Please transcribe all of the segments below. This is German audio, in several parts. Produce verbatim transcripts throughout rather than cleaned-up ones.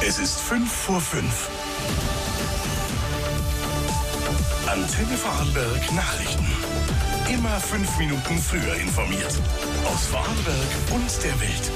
Es ist fünf vor fünf. Antenne Vorarlberg Nachrichten. Immer fünf Minuten früher informiert. Aus Vorarlberg und der Welt.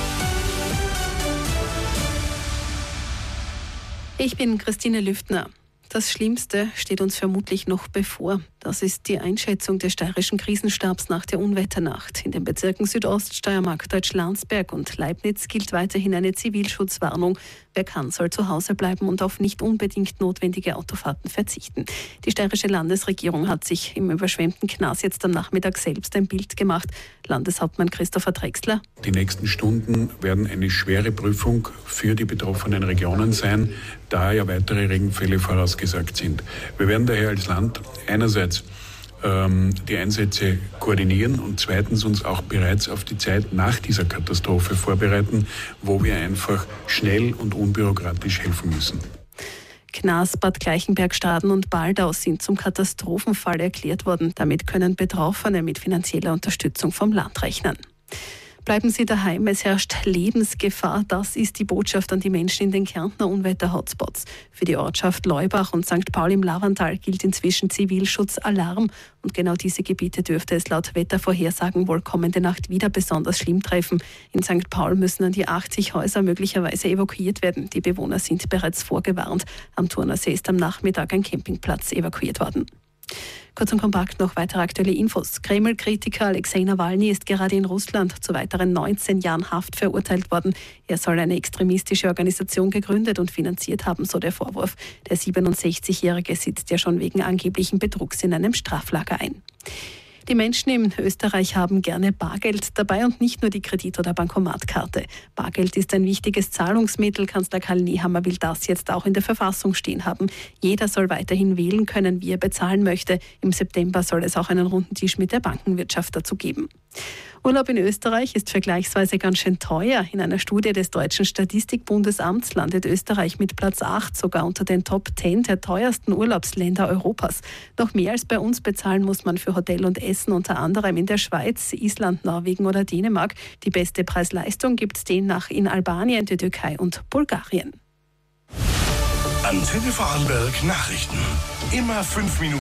Ich bin Christine Lüftner. Das Schlimmste steht uns vermutlich noch bevor. Das ist die Einschätzung des steirischen Krisenstabs nach der Unwetternacht. In den Bezirken Südoststeiermark, Deutsch-Landsberg und Leibniz gilt weiterhin eine Zivilschutzwarnung. Wer kann, soll zu Hause bleiben und auf nicht unbedingt notwendige Autofahrten verzichten. Die steirische Landesregierung hat sich im überschwemmten Gnas jetzt am Nachmittag selbst ein Bild gemacht. Landeshauptmann Christopher Drechsler. Die nächsten Stunden werden eine schwere Prüfung für die betroffenen Regionen sein, da ja weitere Regenfälle vorausgesagt sind. Wir werden daher als Land einerseits ähm, die Einsätze koordinieren und zweitens uns auch bereits auf die Zeit nach dieser Katastrophe vorbereiten, wo wir einfach schnell und unbürokratisch helfen müssen. Gnas, Bad Gleichenberg, Staden und Baldau sind zum Katastrophenfall erklärt worden. Damit können Betroffene mit finanzieller Unterstützung vom Land rechnen. Bleiben Sie daheim, es herrscht Lebensgefahr. Das ist die Botschaft an die Menschen in den Kärntner Unwetter-Hotspots. Für die Ortschaft Leubach und Sankt Paul im Lavantal gilt inzwischen Zivilschutzalarm. Und genau diese Gebiete dürfte es laut Wettervorhersagen wohl kommende Nacht wieder besonders schlimm treffen. In Sankt Paul müssen an die achtzig Häuser möglicherweise evakuiert werden. Die Bewohner sind bereits vorgewarnt. Am Turnersee ist am Nachmittag ein Campingplatz evakuiert worden. Kurz und kompakt noch weitere aktuelle Infos. Kreml-Kritiker Alexei Nawalny ist gerade in Russland zu weiteren neunzehn Jahren Haft verurteilt worden. Er soll eine extremistische Organisation gegründet und finanziert haben, so der Vorwurf. Der siebenundsechzigjährige sitzt ja schon wegen angeblichen Betrugs in einem Straflager ein. Die Menschen in Österreich haben gerne Bargeld dabei und nicht nur die Kredit- oder Bankomatkarte. Bargeld ist ein wichtiges Zahlungsmittel. Kanzler Karl Nehammer will das jetzt auch in der Verfassung stehen haben. Jeder soll weiterhin wählen können, wie er bezahlen möchte. Im September soll es auch einen runden Tisch mit der Bankenwirtschaft dazu geben. Urlaub in Österreich ist vergleichsweise ganz schön teuer. In einer Studie des Deutschen Statistikbundesamts landet Österreich mit Platz acht sogar unter den Top zehn der teuersten Urlaubsländer Europas. Noch mehr als bei uns bezahlen muss man für Hotel und Essen, unter anderem in der Schweiz, Island, Norwegen oder Dänemark. Die beste Preis-Leistung gibt es demnach in Albanien, der Türkei und Bulgarien. Antenne Vorarlberg Nachrichten. Immer fünf Minuten.